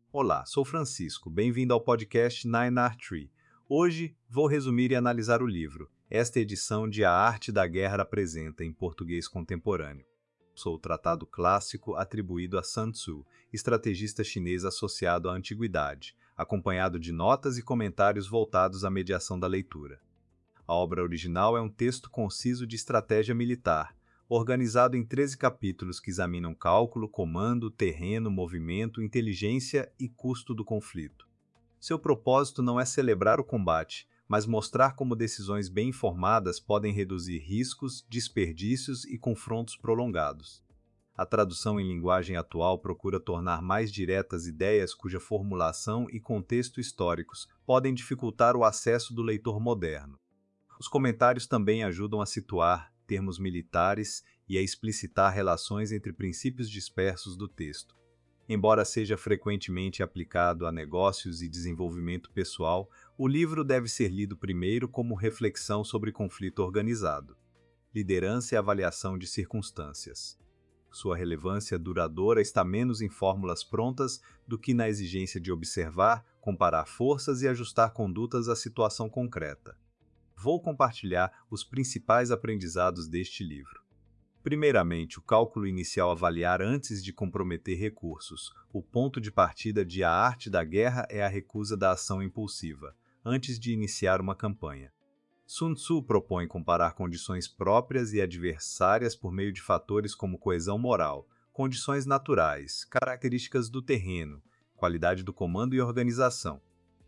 Olá, sou Francisco, bem-vindo ao podcast Nine Art Tree. Hoje vou resumir e analisar o livro, esta edição de A Arte da Guerra apresenta em português contemporâneo. Sou o tratado clássico atribuído a Sun Tzu, estrategista chinês associado à antiguidade, acompanhado de notas e comentários voltados à mediação da leitura. A obra original é um texto conciso de estratégia militar, organizado em 13 capítulos que examinam cálculo, comando, terreno, movimento, inteligência e custo do conflito. Seu propósito não é celebrar o combate, mas mostrar como decisões bem informadas podem reduzir riscos, desperdícios e confrontos prolongados. A tradução em linguagem atual procura tornar mais diretas ideias cuja formulação e contexto históricos podem dificultar o acesso do leitor moderno. Os comentários também ajudam a situar termos militares e a explicitar relações entre princípios dispersos do texto. Embora seja frequentemente aplicado a negócios e desenvolvimento pessoal, o livro deve ser lido primeiro como reflexão sobre conflito organizado, liderança e avaliação de circunstâncias. Sua relevância duradoura está menos em fórmulas prontas do que na exigência de observar, comparar forças e ajustar condutas à situação concreta. Vou compartilhar os principais aprendizados deste livro. Primeiramente, o cálculo inicial a avaliar antes de comprometer recursos. O ponto de partida de A Arte da Guerra é a recusa da ação impulsiva, antes de iniciar uma campanha. Sun Tzu propõe comparar condições próprias e adversárias por meio de fatores como coesão moral, condições naturais, características do terreno, qualidade do comando e organização.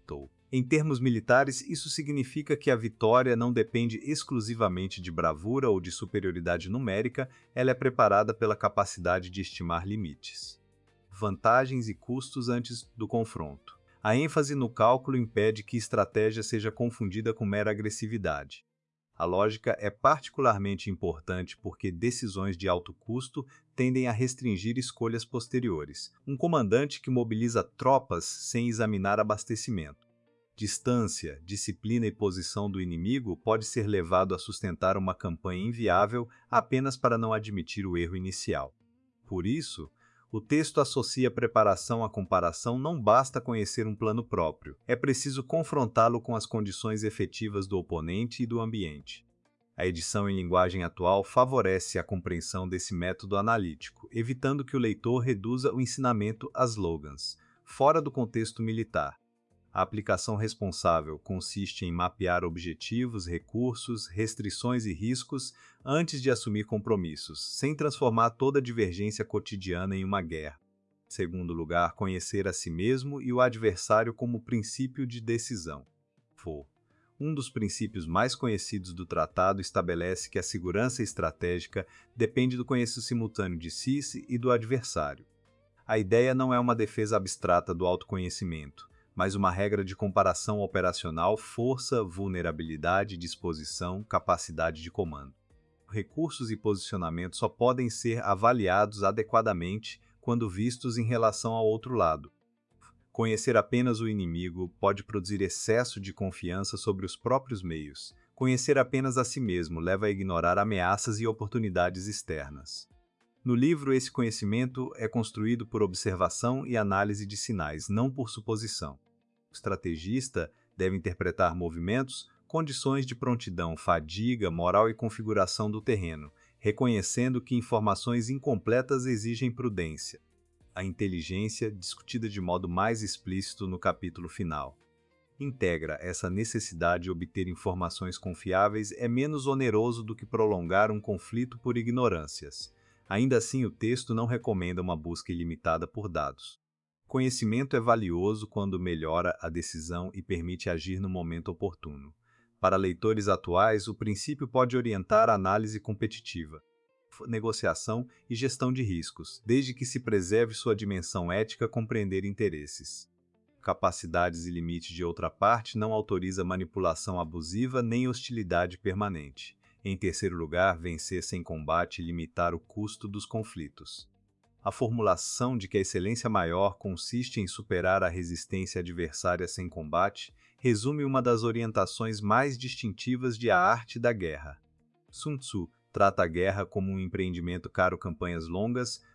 Em termos militares, isso significa que a vitória não depende exclusivamente de bravura ou de superioridade numérica, ela é preparada pela capacidade de estimar limites. Vantagens e custos antes do confronto. A ênfase no cálculo impede que estratégia seja confundida com mera agressividade. A lógica é particularmente importante porque decisões de alto custo tendem a restringir escolhas posteriores. Um comandante que mobiliza tropas sem examinar abastecimento. Distância, disciplina e posição do inimigo pode ser levado a sustentar uma campanha inviável apenas para não admitir o erro inicial. Por isso, o texto associa preparação à comparação. Não basta conhecer um plano próprio, é preciso confrontá-lo com as condições efetivas do oponente e do ambiente. A edição em linguagem atual favorece a compreensão desse método analítico, evitando que o leitor reduza o ensinamento a slogans, fora do contexto militar. A aplicação responsável consiste em mapear objetivos, recursos, restrições e riscos antes de assumir compromissos, sem transformar toda divergência cotidiana em uma guerra. Em segundo lugar, conhecer a si mesmo e o adversário como princípio de decisão. Um dos princípios mais conhecidos do tratado estabelece que a segurança estratégica depende do conhecimento simultâneo de si e do adversário. A ideia não é uma defesa abstrata do autoconhecimento, mas uma regra de comparação operacional, força, vulnerabilidade, disposição, capacidade de comando. Recursos e posicionamento só podem ser avaliados adequadamente quando vistos em relação ao outro lado. Conhecer apenas o inimigo pode produzir excesso de confiança sobre os próprios meios. Conhecer apenas a si mesmo leva a ignorar ameaças e oportunidades externas. No livro, esse conhecimento é construído por observação e análise de sinais, não por suposição. O estrategista deve interpretar movimentos, condições de prontidão, fadiga, moral e configuração do terreno, reconhecendo que informações incompletas exigem prudência. A inteligência, discutida de modo mais explícito no capítulo final. Integra essa necessidade de obter informações confiáveis é menos oneroso do que prolongar um conflito por ignorâncias. Ainda assim, o texto não recomenda uma busca ilimitada por dados. Conhecimento é valioso quando melhora a decisão e permite agir no momento oportuno. Para leitores atuais, o princípio pode orientar a análise competitiva, negociação e gestão de riscos, desde que se preserve sua dimensão ética compreender interesses. Capacidades e limites de outra parte não autoriza manipulação abusiva nem hostilidade permanente. Em terceiro lugar, vencer sem combate e limitar o custo dos conflitos. A formulação de que a excelência maior consiste em superar a resistência adversária sem combate resume uma das orientações mais distintivas de A Arte da Guerra. Sun Tzu trata a guerra como um empreendimento caro campanhas longas,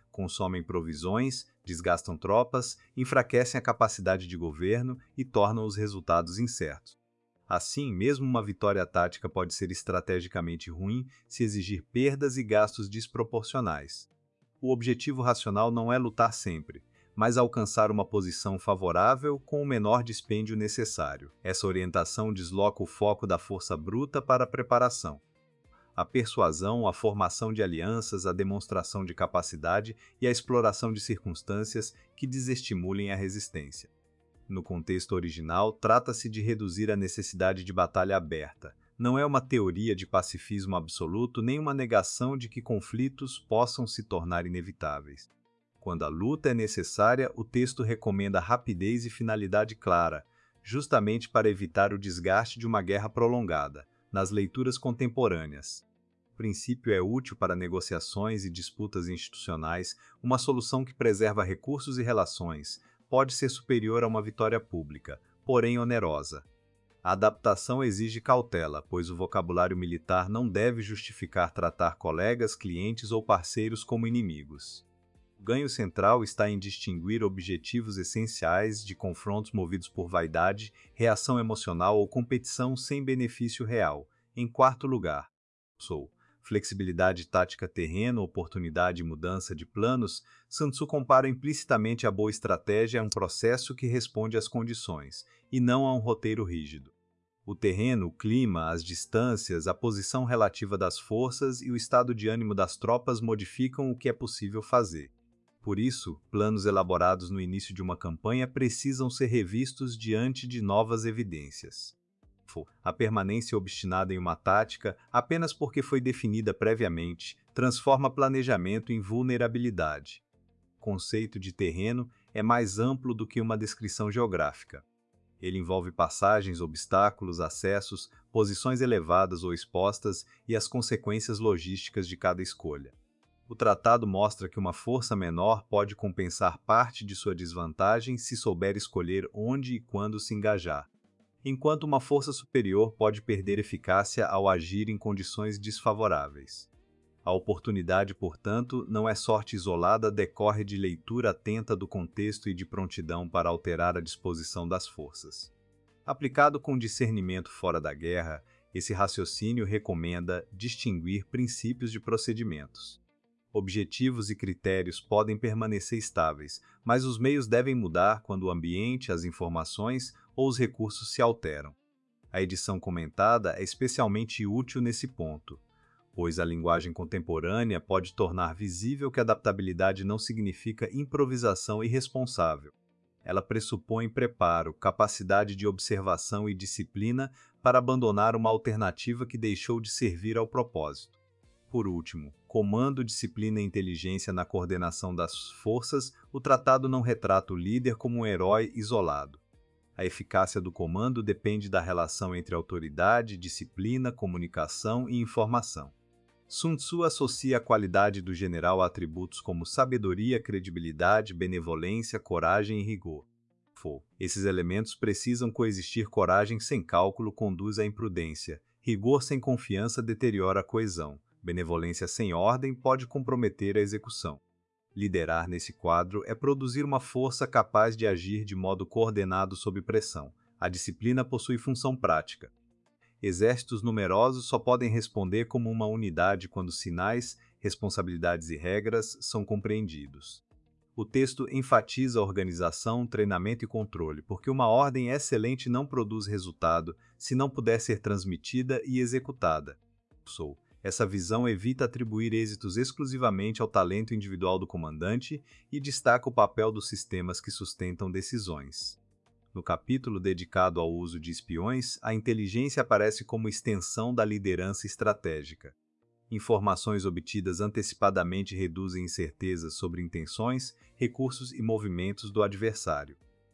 consomem provisões, desgastam tropas, enfraquecem a capacidade de governo e tornam os resultados incertos. Assim, mesmo uma vitória tática pode ser estrategicamente ruim se exigir perdas e gastos desproporcionais. O objetivo racional não é lutar sempre, mas alcançar uma posição favorável com o menor dispêndio necessário. Essa orientação desloca o foco da força bruta para a preparação. A persuasão, a formação de alianças, a demonstração de capacidade e a exploração de circunstâncias que desestimulem a resistência. No contexto original, trata-se de reduzir a necessidade de batalha aberta. Não é uma teoria de pacifismo absoluto nem uma negação de que conflitos possam se tornar inevitáveis. Quando a luta é necessária, o texto recomenda rapidez e finalidade clara, justamente para evitar o desgaste de uma guerra prolongada. Nas leituras contemporâneas, o princípio é útil para negociações e disputas institucionais, uma solução que preserva recursos e relações, pode ser superior a uma vitória pública, porém onerosa. A adaptação exige cautela, pois o vocabulário militar não deve justificar tratar colegas, clientes ou parceiros como inimigos. O ganho central está em distinguir objetivos essenciais de confrontos movidos por vaidade, reação emocional ou competição sem benefício real. Em quarto lugar, flexibilidade tática terreno, oportunidade e mudança de planos. Sun Tzu compara implicitamente a boa estratégia a um processo que responde às condições, e não a um roteiro rígido. O terreno, o clima, as distâncias, a posição relativa das forças e o estado de ânimo das tropas modificam o que é possível fazer. Por isso, planos elaborados no início de uma campanha precisam ser revistos diante de novas evidências. A permanência obstinada em uma tática, apenas porque foi definida previamente, transforma planejamento em vulnerabilidade. O conceito de terreno é mais amplo do que uma descrição geográfica. Ele envolve passagens, obstáculos, acessos, posições elevadas ou expostas e as consequências logísticas de cada escolha. O tratado mostra que uma força menor pode compensar parte de sua desvantagem se souber escolher onde e quando se engajar, enquanto uma força superior pode perder eficácia ao agir em condições desfavoráveis. A oportunidade, portanto, não é sorte isolada, decorre de leitura atenta do contexto e de prontidão para alterar a disposição das forças. Aplicado com discernimento fora da guerra, esse raciocínio recomenda distinguir princípios de procedimentos. Objetivos e critérios podem permanecer estáveis, mas os meios devem mudar quando o ambiente, as informações ou os recursos se alteram. A edição comentada é especialmente útil nesse ponto, pois a linguagem contemporânea pode tornar visível que adaptabilidade não significa improvisação irresponsável. Ela pressupõe preparo, capacidade de observação e disciplina para abandonar uma alternativa que deixou de servir ao propósito. Por último, comando, disciplina e inteligência na coordenação das forças, o tratado não retrata o líder como um herói isolado. A eficácia do comando depende da relação entre autoridade, disciplina, comunicação e informação. Sun Tzu associa a qualidade do general a atributos como sabedoria, credibilidade, benevolência, coragem e rigor. Esses elementos precisam coexistir. Coragem sem cálculo conduz à imprudência, rigor sem confiança deteriora a coesão. Benevolência sem ordem pode comprometer a execução. Liderar nesse quadro é produzir uma força capaz de agir de modo coordenado sob pressão. A disciplina possui função prática. Exércitos numerosos só podem responder como uma unidade quando sinais, responsabilidades e regras são compreendidos. O texto enfatiza a organização, treinamento e controle, porque uma ordem excelente não produz resultado se não puder ser transmitida e executada. Essa visão evita atribuir êxitos exclusivamente ao talento individual do comandante e destaca o papel dos sistemas que sustentam decisões. No capítulo dedicado ao uso de espiões, a inteligência aparece como extensão da liderança estratégica. Informações obtidas antecipadamente reduzem incertezas sobre intenções, recursos e movimentos do adversário.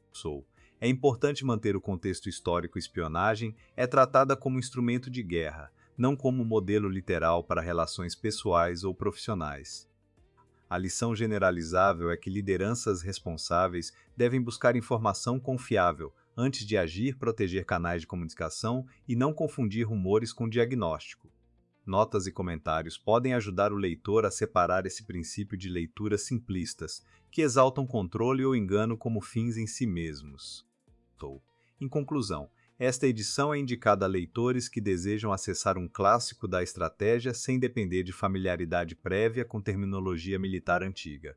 É importante manter o contexto histórico. Espionagem é tratada como instrumento de guerra, não como modelo literal para relações pessoais ou profissionais. A lição generalizável é que lideranças responsáveis devem buscar informação confiável antes de agir, proteger canais de comunicação e não confundir rumores com diagnóstico. Notas e comentários podem ajudar o leitor a separar esse princípio de leituras simplistas, que exaltam controle ou engano como fins em si mesmos. Em conclusão, esta edição é indicada a leitores que desejam acessar um clássico da estratégia sem depender de familiaridade prévia com terminologia militar antiga.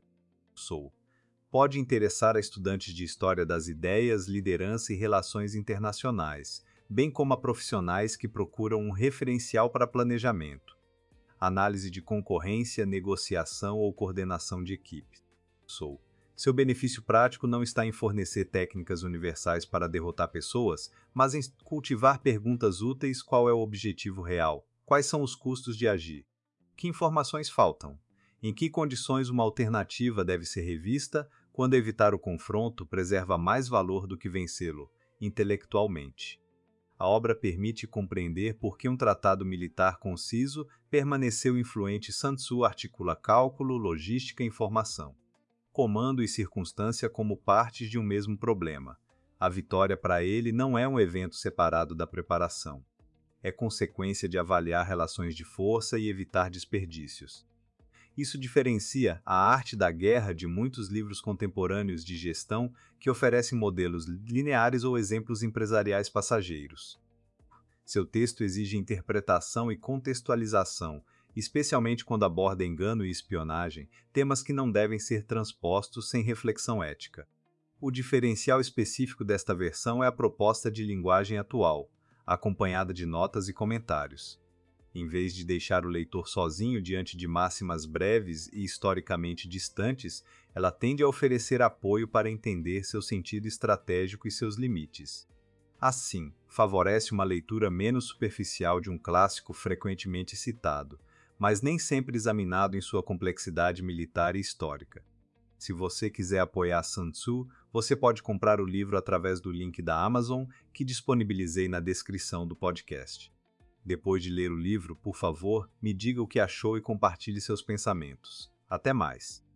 Pode interessar a estudantes de História das Ideias, Liderança e Relações Internacionais, bem como a profissionais que procuram um referencial para planejamento, análise de concorrência, negociação ou coordenação de equipe. Seu benefício prático não está em fornecer técnicas universais para derrotar pessoas, mas em cultivar perguntas úteis: qual é o objetivo real? Quais são os custos de agir? Que informações faltam? Em que condições uma alternativa deve ser revista? Quando evitar o confronto preserva mais valor do que vencê-lo, intelectualmente. A obra permite compreender por que um tratado militar conciso permaneceu influente. Sun Tzu articula cálculo, logística e informação, comando e circunstância como partes de um mesmo problema. A vitória para ele não é um evento separado da preparação. É consequência de avaliar relações de força e evitar desperdícios. Isso diferencia a arte da guerra de muitos livros contemporâneos de gestão que oferecem modelos lineares ou exemplos empresariais passageiros. Seu texto exige interpretação e contextualização, especialmente quando aborda engano e espionagem, temas que não devem ser transpostos sem reflexão ética. O diferencial específico desta versão é a proposta de linguagem atual, acompanhada de notas e comentários. Em vez de deixar o leitor sozinho diante de máximas breves e historicamente distantes, ela tende a oferecer apoio para entender seu sentido estratégico e seus limites. Assim, favorece uma leitura menos superficial de um clássico frequentemente citado, mas nem sempre examinado em sua complexidade militar e histórica. Se você quiser apoiar Sun Tzu, você pode comprar o livro através do link da Amazon que disponibilizei na descrição do podcast. Depois de ler o livro, por favor, me diga o que achou e compartilhe seus pensamentos. Até mais!